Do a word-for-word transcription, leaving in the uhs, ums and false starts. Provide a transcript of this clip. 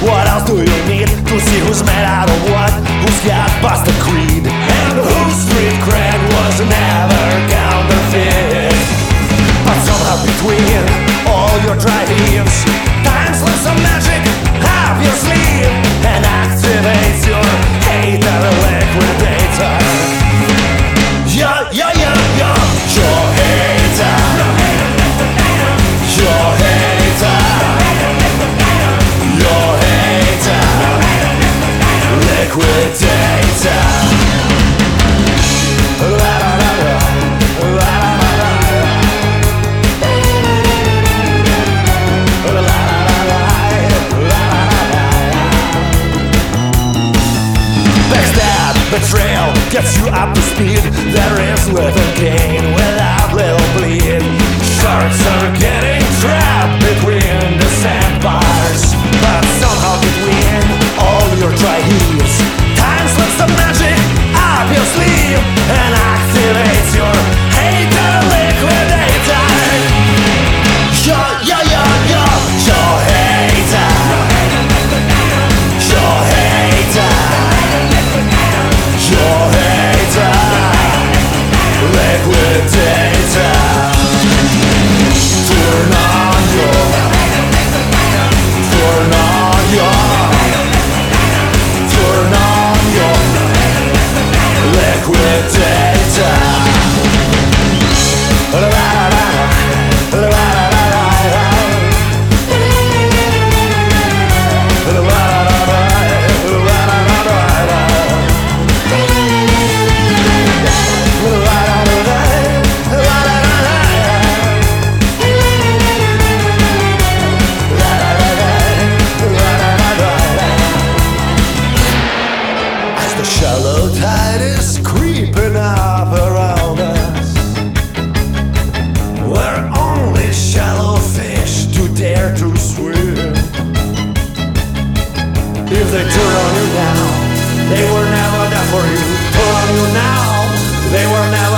What else do you need to see who's made out of what? Who's got busted creed? And whose street cred was never counterfeit? But somehow between all your drive-ins, time slips some magic up your sleeve and activates your hater liquidator. Yeah, yeah, yeah, yeah. Your hater. Your hater. Your hater. Liquidator. La la la la. La la la la. La la la la. Backstab, betrayal gets you up to speed. There is little gain without little bleed. Sharks are getting trapped between the sandbars, but somehow between all your dry heaves, time slips the magic up your sleeve and activates your hater liquidator. Your, your, your, your, your hater. Your hater. Your hater. Liquidator. Turn on your. Turn on your. Turn on your. Liquidator. La la la la. La la la la. La la la The shallow tide is creeping up around us. We're only shallow fish to dare to swim. If they turn on you now, they were never there for you. Turn on you now, they were never